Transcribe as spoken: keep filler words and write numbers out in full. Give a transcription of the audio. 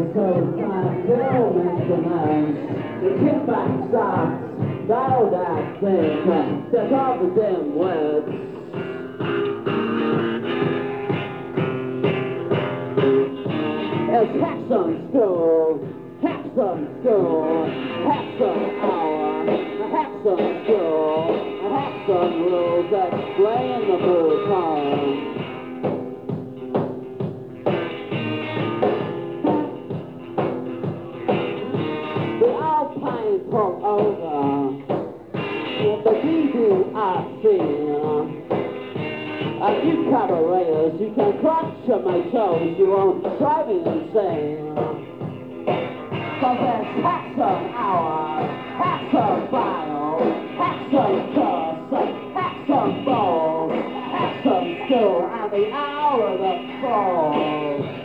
so time till maintenance. The kickback starts, dial that thing, set off the dim words. It's Haxon School, Haxon School, Haxon Hour, Haxon School, Haxon Rules explain the blue collar. Pull over the D D R C. And you cabareters, you can clutch at my toes, you won't drive me insane. Cause there's Haxon Hour, Haxon Bio, Haxon Curse, Haxon Balls, Haxon School, and the hour that falls.